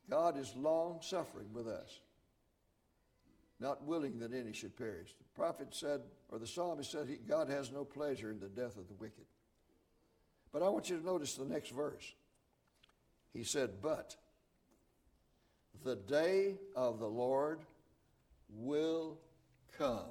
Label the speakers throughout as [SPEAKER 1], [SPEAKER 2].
[SPEAKER 1] God is long-suffering with us, not willing that any should perish. The prophet said, or the psalmist said, God has no pleasure in the death of the wicked. But I want you to notice the next verse. He said, but the day of the Lord will come.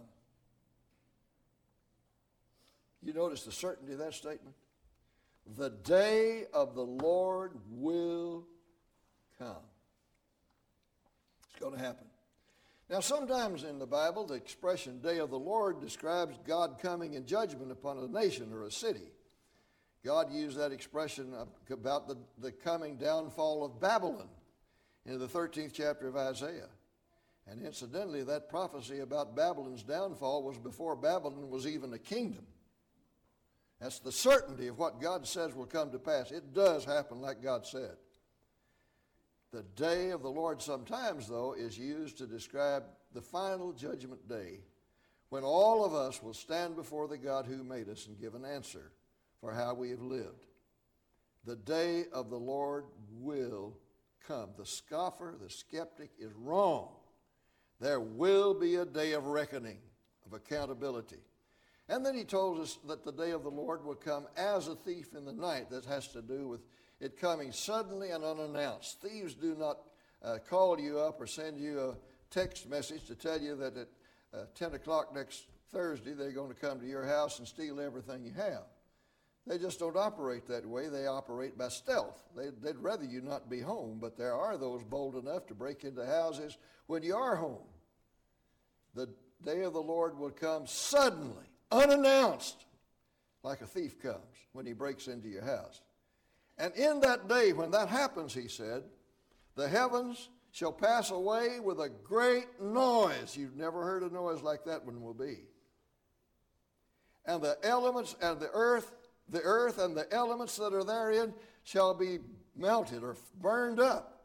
[SPEAKER 1] You notice the certainty of that statement? The day of the Lord will come. It's going to happen. Now, sometimes in the Bible, the expression day of the Lord describes God coming in judgment upon a nation or a city. God used that expression about the coming downfall of Babylon in the 13th chapter of Isaiah. And incidentally, that prophecy about Babylon's downfall was before Babylon was even a kingdom. That's the certainty of what God says will come to pass. It does happen like God said. The day of the Lord sometimes, though, is used to describe the final judgment day when all of us will stand before the God who made us and give an answer for how we have lived. The day of the Lord will come. The scoffer, the skeptic is wrong. There will be a day of reckoning, of accountability. And then he told us that the day of the Lord will come as a thief in the night. That has to do with it coming suddenly and unannounced. Thieves do not call you up or send you a text message to tell you that at 10 o'clock next Thursday they're going to come to your house and steal everything you have. They just don't operate that way. They operate by stealth. They'd rather you not be home, but there are those bold enough to break into houses when you are home. The day of the Lord will come suddenly, unannounced, like a thief comes when he breaks into your house. And in that day when that happens, he said, the heavens shall pass away with a great noise. You've never heard a noise like that one will be. And the elements and the earth and the elements that are therein shall be melted or burned up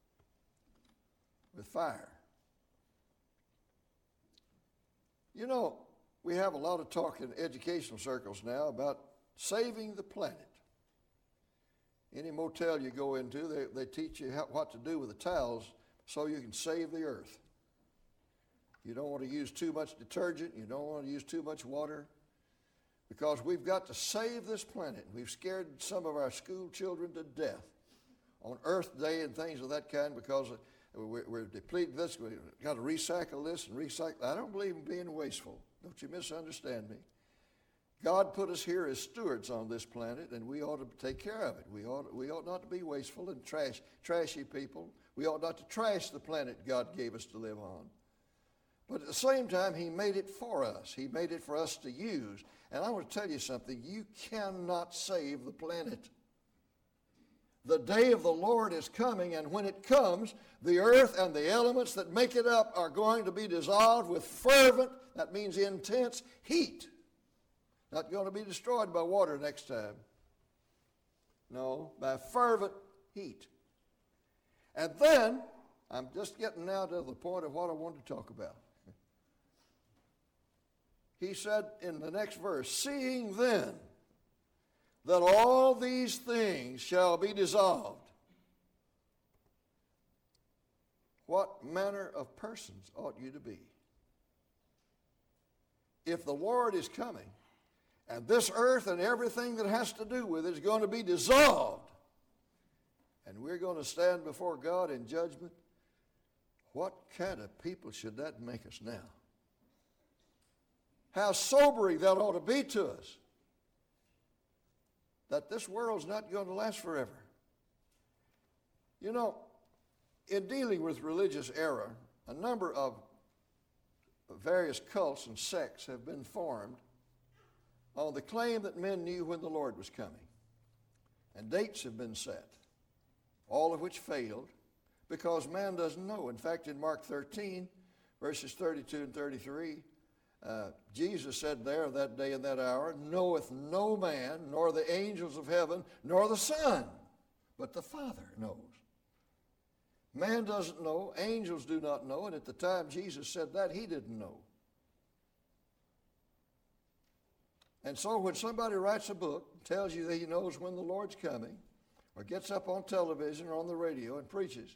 [SPEAKER 1] with fire. You know, we have a lot of talk in educational circles now about saving the planet. Any motel you go into, they teach you what to do with the towels so you can save the earth. You don't want to use too much detergent. You don't want to use too much water. Because we've got to save this planet. We've scared some of our school children to death on Earth Day and things of that kind because we're depleting this. We've got to recycle this and recycle. I don't believe in being wasteful. Don't you misunderstand me. God put us here as stewards on this planet, and we ought to take care of it. We ought not to be wasteful and trashy people. We ought not to trash the planet God gave us to live on. But at the same time, he made it for us. He made it for us to use. And I want to tell you something. You cannot save the planet. The day of the Lord is coming, and when it comes, the earth and the elements that make it up are going to be dissolved with fervent, that means intense, heat. Not going to be destroyed by water next time. No, by fervent heat. And then, I'm just getting now to the point of what I want to talk about. He said in the next verse, seeing then that all these things shall be dissolved, what manner of persons ought you to be? If the Lord is coming, and this earth and everything that has to do with it is going to be dissolved, and we're going to stand before God in judgment, what kind of people should that make us now? How sobering that ought to be to us, that this world's not going to last forever. You know, in dealing with religious error, a number of various cults and sects have been formed on the claim that men knew when the Lord was coming. And dates have been set, all of which failed because man doesn't know. In fact, in Mark 13, verses 32 and 33, Jesus said there, that day and that hour, knoweth no man, nor the angels of heaven, nor the Son, but the Father knows. Man doesn't know, angels do not know, and at the time Jesus said that, he didn't know. And so when somebody writes a book, tells you that he knows when the Lord's coming, or gets up on television or on the radio and preaches,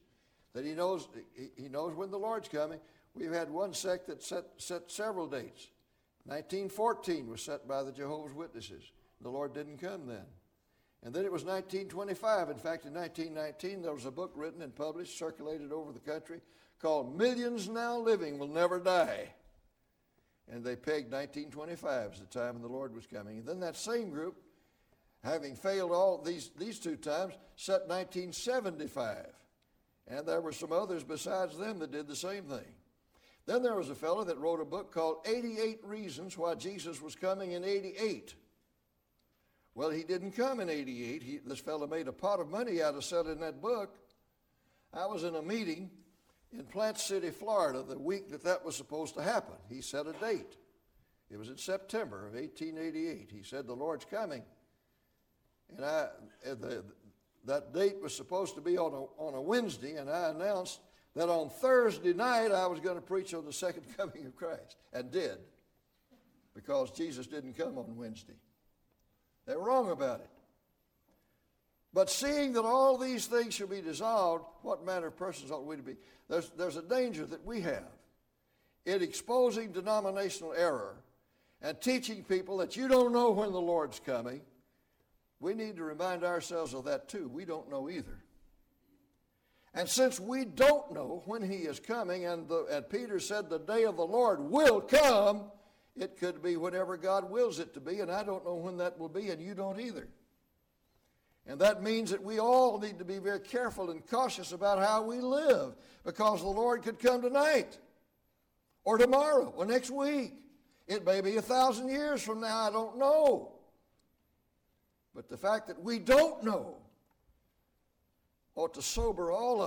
[SPEAKER 1] that he knows when the Lord's coming. We've had one sect that set several dates. 1914 was set by the Jehovah's Witnesses. The Lord didn't come then. And then it was 1925. In fact, in 1919, there was a book written and published, circulated over the country, called Millions Now Living Will Never Die. And they pegged 1925 as the time when the Lord was coming. And then that same group, having failed all these two times, set 1975. And there were some others besides them that did the same thing. Then there was a fellow that wrote a book called 88 Reasons Why Jesus Was Coming in 88. Well, he didn't come in 88. This fellow made a pot of money out of selling that book. I was in a meeting in Plant City, Florida, the week that was supposed to happen. He set a date. It was in September of 1888. He said, the Lord's coming. And that date was supposed to be on a Wednesday, and I announced that on Thursday night I was going to preach on the second coming of Christ, and did, because Jesus didn't come on Wednesday. They were wrong about it. But seeing that all these things shall be dissolved, what manner of persons ought we to be? There's a danger that we have in exposing denominational error and teaching people that you don't know when the Lord's coming. We need to remind ourselves of that too. We don't know either. And since we don't know when he is coming, and Peter said the day of the Lord will come, it could be whenever God wills it to be, and I don't know when that will be, and you don't either. And that means that we all need to be very careful and cautious about how we live, because the Lord could come tonight, or tomorrow, or next week. It may be 1,000 years from now, I don't know. But the fact that we don't know ought to sober all of us.